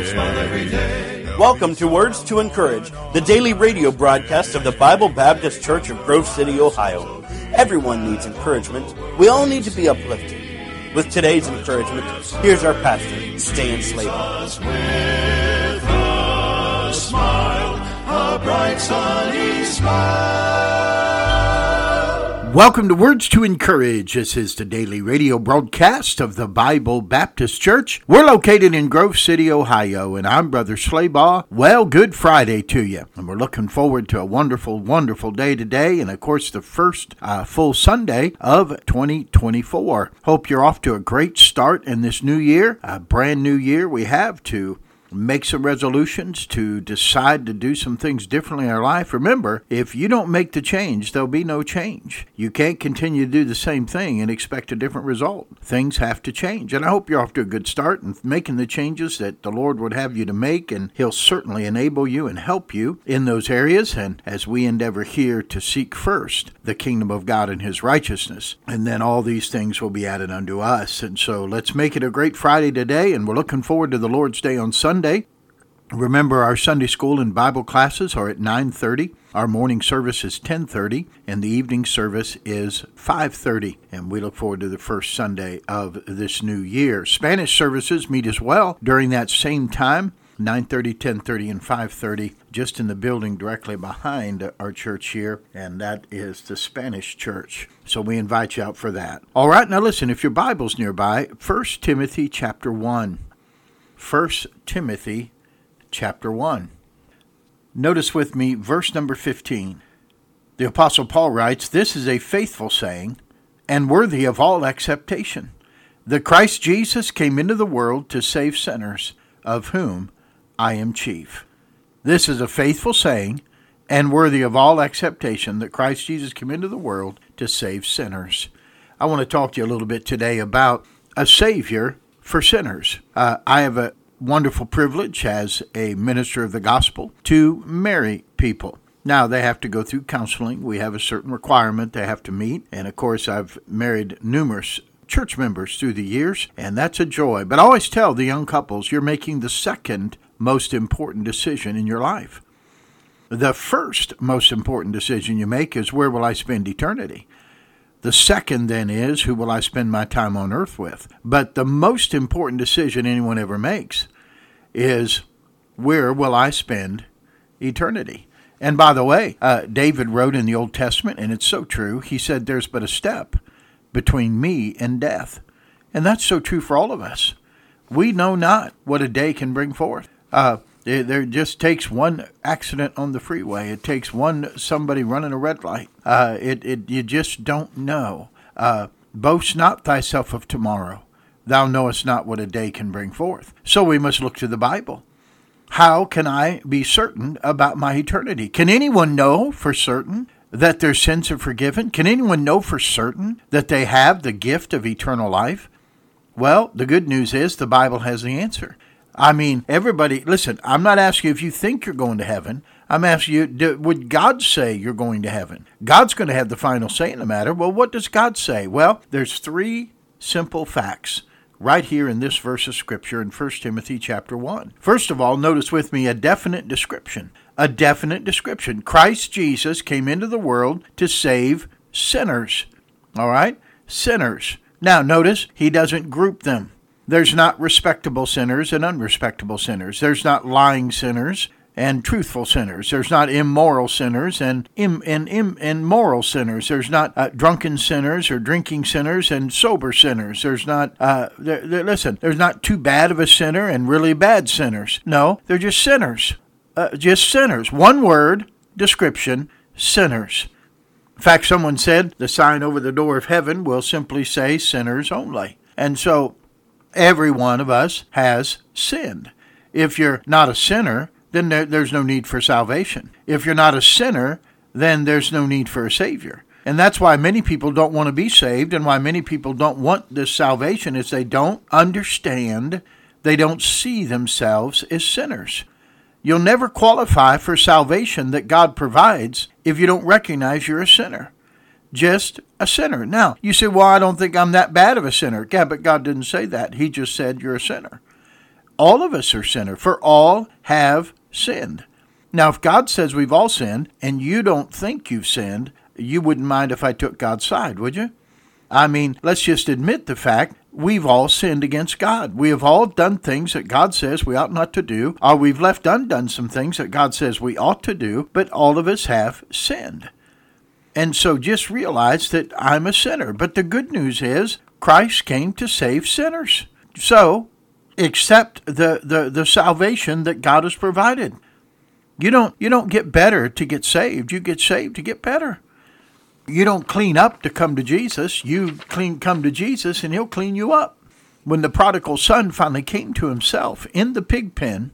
Welcome to Words to Encourage, the daily radio broadcast of the Bible Baptist Church of Grove City, Ohio. Everyone needs encouragement. We all need to be uplifted. With today's encouragement, here's our pastor, Stan Slabaugh. With a smile, a bright sunny smile. Welcome to Words to Encourage. This is the daily radio broadcast of the Bible Baptist Church. We're located in Grove City, Ohio, and I'm Brother Slabaugh. Well, good Friday to you. And we're looking forward to a wonderful, wonderful day today, and of course the first full Sunday of 2024. Hope you're off to a great start in this new year, a brand new year. We have to make some resolutions to decide to do some things differently in our life. Remember, if you don't make the change, there'll be no change. You can't continue to do the same thing and expect a different result. Things have to change. And I hope you're off to a good start in making the changes that the Lord would have you to make, and He'll certainly enable you and help you in those areas. And as we endeavor here to seek first the kingdom of God and His righteousness, and then all these things will be added unto us. And so let's make it a great Friday today, and we're looking forward to the Lord's Day on Sunday. Remember, our Sunday school and Bible classes are at 9:30. Our morning service is 10:30, and the evening service is 5:30. And we look forward to the first Sunday of this new year. Spanish services meet as well during that same time, 9:30, 10:30, and 5:30, just in the building directly behind our church here, and that is the Spanish church. So we invite you out for that. All right, now listen, if your Bible's nearby, 1 Timothy chapter 1. 1 Timothy chapter 1. Notice with me verse number 15. The Apostle Paul writes, "This is a faithful saying and worthy of all acceptation, that Christ Jesus came into the world to save sinners, of whom I am chief." This is a faithful saying and worthy of all acceptation, that Christ Jesus came into the world to save sinners. I want to talk to you a little bit today about a Savior for sinners. I have a wonderful privilege as a minister of the gospel to marry people. Now, they have to go through counseling. We have a certain requirement they have to meet. And of course, I've married numerous church members through the years, and that's a joy. But I always tell the young couples, you're making the second most important decision in your life. The first most important decision you make is, where will I spend eternity? The second then is, who will I spend my time on earth with? But the most important decision anyone ever makes is, where will I spend eternity? And by the way, David wrote in the Old Testament, and it's so true, he said, there's but a step between me and death. And that's so true for all of us. We know not what a day can bring forth. There just takes one accident on the freeway. It takes somebody running a red light. You just don't know. Boast not thyself of tomorrow. Thou knowest not what a day can bring forth. So we must look to the Bible. How can I be certain about my eternity? Can anyone know for certain that their sins are forgiven? Can anyone know for certain that they have the gift of eternal life? Well, the good news is the Bible has the answer. I mean, everybody, listen, I'm not asking you if you think you're going to heaven. I'm asking you, would God say you're going to heaven? God's going to have the final say in the matter. Well, what does God say? Well, there's three simple facts right here in this verse of Scripture in 1 Timothy chapter 1. First of all, notice with me a definite description. A definite description. Christ Jesus came into the world to save sinners. All right? Sinners. Now, notice, he doesn't group them. There's not respectable sinners and unrespectable sinners. There's not lying sinners and truthful sinners. There's not immoral sinners and immoral sinners. There's not drunken sinners or drinking sinners and sober sinners. There's not, there's not too bad of a sinner and really bad sinners. No, they're just sinners. Just sinners. One word description, sinners. In fact, someone said the sign over the door of heaven will simply say sinners only. And so every one of us has sinned. If you're not a sinner, then there's no need for salvation. If you're not a sinner, then there's no need for a Savior. And that's why many people don't want to be saved, and why many people don't want this salvation is they don't understand, they don't see themselves as sinners. You'll never qualify for salvation that God provides if you don't recognize you're a sinner. Just a sinner. Now, you say, well, I don't think I'm that bad of a sinner. Yeah, but God didn't say that. He just said you're a sinner. All of us are sinners, for all have sinned. Now, if God says we've all sinned, and you don't think you've sinned, you wouldn't mind if I took God's side, would you? I mean, let's just admit the fact we've all sinned against God. We have all done things that God says we ought not to do, or we've left undone some things that God says we ought to do, but all of us have sinned. And so just realize that I'm a sinner. But the good news is Christ came to save sinners. So accept the salvation that God has provided. You don't get better to get saved. You get saved to get better. You don't clean up to come to Jesus. You come to Jesus and he'll clean you up. When the prodigal son finally came to himself in the pig pen,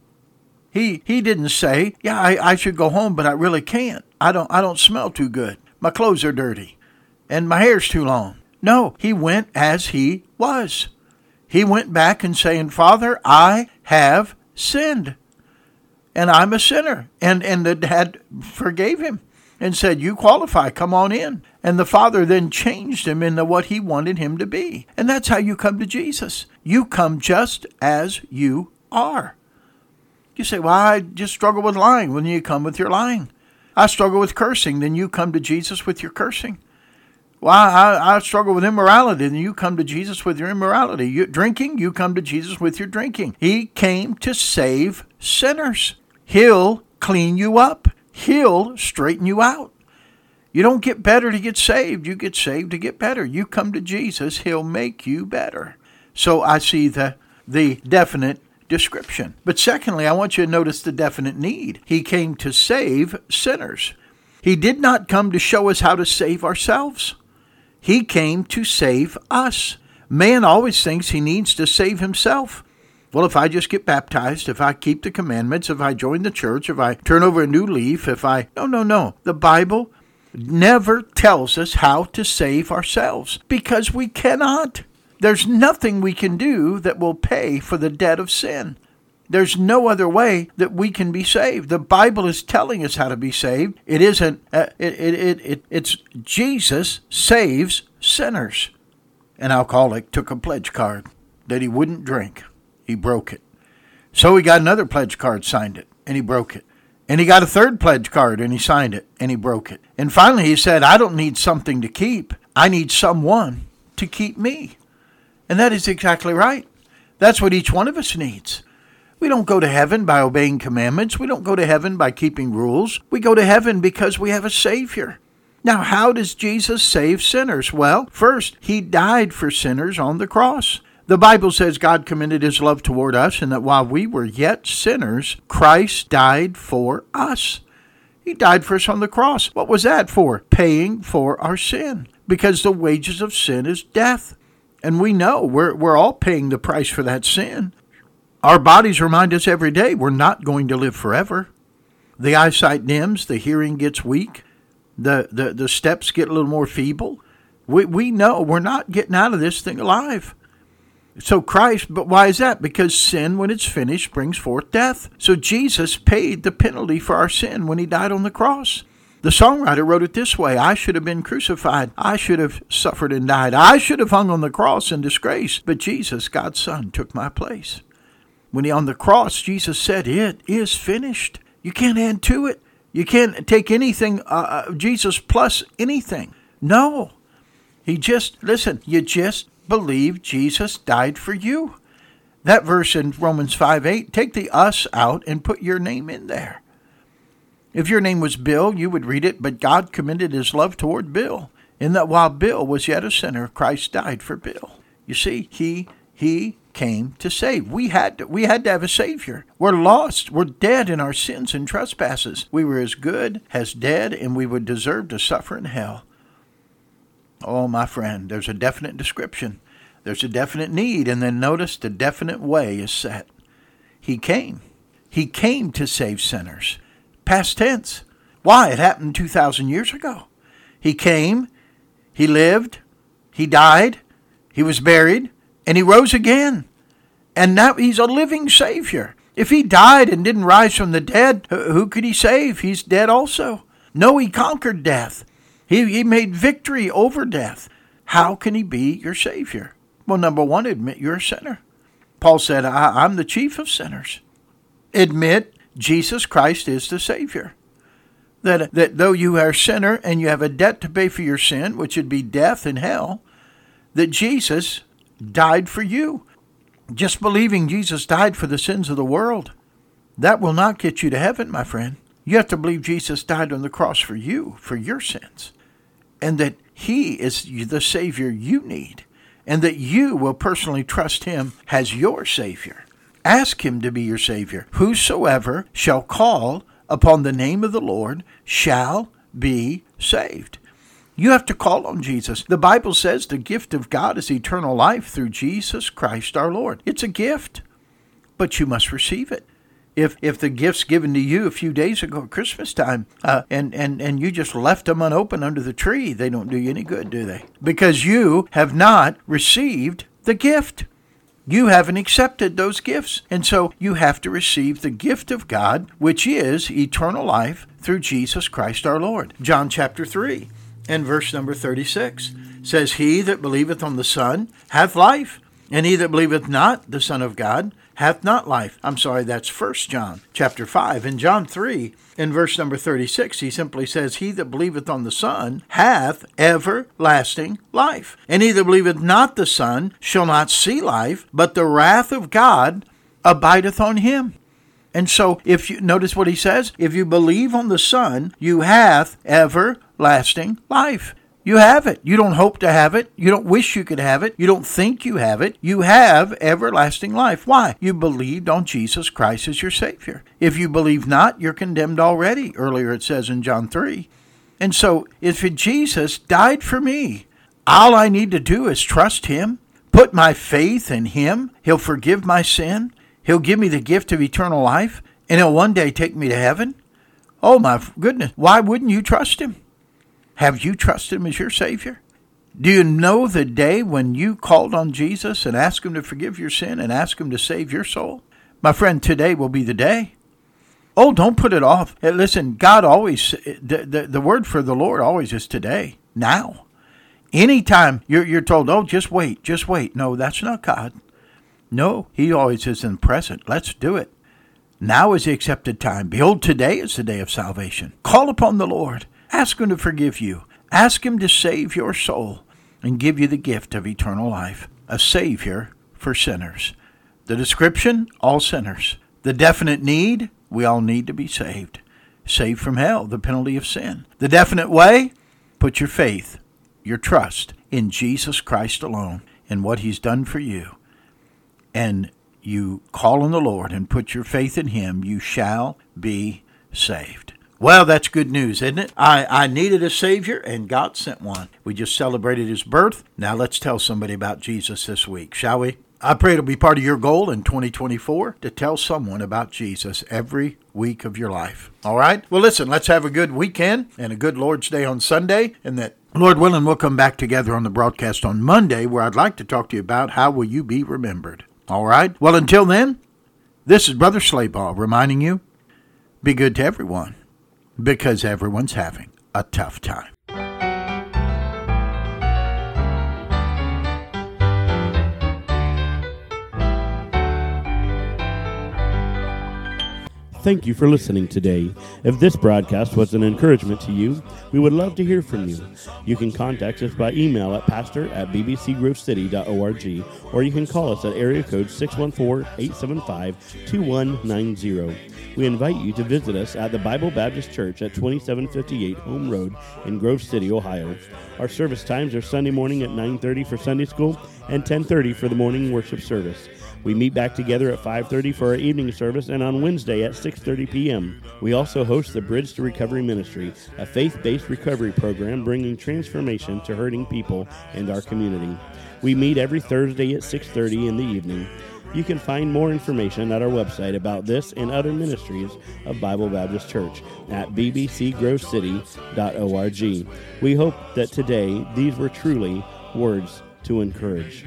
he didn't say, yeah, I should go home, but I really can't. I don't smell too good. My clothes are dirty and my hair's too long. No, he went as he was. He went back and saying, Father, I have sinned and I'm a sinner. And the dad forgave him and said, you qualify, come on in. And the father then changed him into what he wanted him to be. And that's how you come to Jesus. You come just as you are. You say, well, I just struggle with lying. When you come with your lying. I struggle with cursing. Then you come to Jesus with your cursing. Well, I struggle with immorality. Then you come to Jesus with your immorality. You drinking, you come to Jesus with your drinking. He came to save sinners. He'll clean you up. He'll straighten you out. You don't get better to get saved. You get saved to get better. You come to Jesus, he'll make you better. So I see the definite description. But secondly, I want you to notice the definite need. He came to save sinners. He did not come to show us how to save ourselves. He came to save us. Man always thinks he needs to save himself. Well, if I just get baptized, if I keep the commandments, if I join the church, if I turn over a new leaf, No. The Bible never tells us how to save ourselves because we cannot. There's nothing we can do that will pay for the debt of sin. There's no other way that we can be saved. The Bible is telling us how to be saved. It isn't. It's Jesus saves sinners. An alcoholic took a pledge card that he wouldn't drink. He broke it. So he got another pledge card, signed it, and he broke it. And he got a third pledge card, and he signed it, and he broke it. And finally he said, I don't need something to keep. I need someone to keep me. And that is exactly right. That's what each one of us needs. We don't go to heaven by obeying commandments. We don't go to heaven by keeping rules. We go to heaven because we have a Savior. Now, how does Jesus save sinners? Well, first, he died for sinners on the cross. The Bible says God commended his love toward us, and that while we were yet sinners, Christ died for us. He died for us on the cross. What was that for? Paying for our sin. Because the wages of sin is death. And we know we're all paying the price for that sin. Our bodies remind us every day we're not going to live forever. The eyesight dims, the hearing gets weak, the steps get a little more feeble. We know we're not getting out of this thing alive. So Christ, but why is that? Because sin, when it's finished, brings forth death. So Jesus paid the penalty for our sin when he died on the cross. The songwriter wrote it this way, I should have been crucified. I should have suffered and died. I should have hung on the cross in disgrace. But Jesus, God's Son, took my place. When he on the cross, Jesus said, it is finished. You can't add to it. You can't take anything, Jesus plus anything. No. You just believe Jesus died for you. That verse in Romans 5:8, take the us out and put your name in there. If your name was Bill, you would read it, but God commended his love toward Bill, in that while Bill was yet a sinner, Christ died for Bill. You see, he came to save. We had to have a Savior. We're lost. We're dead in our sins and trespasses. We were as good as dead, and we would deserve to suffer in hell. Oh, my friend, there's a definite description. There's a definite need, and then notice the definite way is set. He came. He came to save sinners. Past tense. Why? It happened 2,000 years ago. He came, he lived, he died, he was buried, and he rose again. And now he's a living Savior. If he died and didn't rise from the dead, who could he save? He's dead also. No, he conquered death. He made victory over death. How can he be your Savior? Well, number one, admit you're a sinner. Paul said, I'm the chief of sinners. Admit Jesus Christ is the Savior. That though you are a sinner and you have a debt to pay for your sin, which would be death and hell, that Jesus died for you. Just believing Jesus died for the sins of the world, that will not get you to heaven, my friend. You have to believe Jesus died on the cross for you, for your sins, and that he is the Savior you need, and that you will personally trust him as your Savior. Ask him to be your Savior. Whosoever shall call upon the name of the Lord shall be saved. You have to call on Jesus. The Bible says the gift of God is eternal life through Jesus Christ our Lord. It's a gift, but you must receive it. If the gift's given to you a few days ago at Christmas time, and you just left them unopened under the tree, they don't do you any good, do they? Because you have not received the gift. You haven't accepted those gifts. And so you have to receive the gift of God, which is eternal life through Jesus Christ our Lord. John chapter 3 and verse number 36 says, He that believeth on the Son hath life, and he that believeth not the Son of God hath not life. That's 1 John chapter 5. In John 3, in verse number 36, he simply says, He that believeth on the Son hath everlasting life. And he that believeth not the Son shall not see life, but the wrath of God abideth on him. And so, if you notice what he says, if you believe on the Son, you have everlasting life. You have it. You don't hope to have it. You don't wish you could have it. You don't think you have it. You have everlasting life. Why? You believed on Jesus Christ as your Savior. If you believe not, you're condemned already. Earlier it says in John 3. And so, if Jesus died for me, all I need to do is trust him, put my faith in him. He'll forgive my sin. He'll give me the gift of eternal life, and he'll one day take me to heaven. Oh my goodness, why wouldn't you trust him? Have you trusted him as your Savior? Do you know the day when you called on Jesus and asked him to forgive your sin and asked him to save your soul? My friend, today will be the day. Oh, don't put it off. Listen, God always, the word for the Lord always is today, now. Anytime you're told, oh, just wait. No, that's not God. No, he always is in the present. Let's do it. Now is the accepted time. Behold, today is the day of salvation. Call upon the Lord. Ask him to forgive you. Ask him to save your soul and give you the gift of eternal life. A Savior for sinners. The description, all sinners. The definite need, we all need to be saved. Saved from hell, the penalty of sin. The definite way, put your faith, your trust in Jesus Christ alone and what he's done for you. And you call on the Lord and put your faith in him, you shall be saved. Well, that's good news, isn't it? I needed a Savior, and God sent one. We just celebrated his birth. Now let's tell somebody about Jesus this week, shall we? I pray it'll be part of your goal in 2024 to tell someone about Jesus every week of your life. All right? Well, listen, let's have a good weekend and a good Lord's Day on Sunday, and that, Lord willing, we'll come back together on the broadcast on Monday, where I'd like to talk to you about how will you be remembered. All right? Well, until then, this is Brother Slaybaugh reminding you, be good to everyone, because everyone's having a tough time. Thank you for listening today. If this broadcast was an encouragement to you, we would love to hear from you. You can contact us by email at pastor@bbcgrovecity.org, or you can call us at area code 614-875-2190. We invite you to visit us at the Bible Baptist Church at 2758 Home Road in Grove City, Ohio. Our service times are Sunday morning at 9:30 for Sunday school and 10:30 for the morning worship service. We meet back together at 5:30 for our evening service and on Wednesday at 6:30 p.m. We also host the Bridge to Recovery Ministry, a faith-based recovery program bringing transformation to hurting people and our community. We meet every Thursday at 6:30 in the evening. You can find more information at our website about this and other ministries of Bible Baptist Church at bbcgrovecity.org. We hope that today these were truly words to encourage.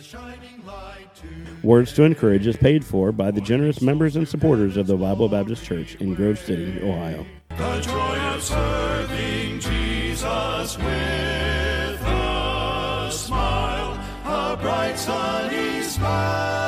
Words to Encourage is paid for by the generous members and supporters of the Bible Baptist Church in Grove City, Ohio. The joy of serving Jesus with a smile, a bright sunny smile.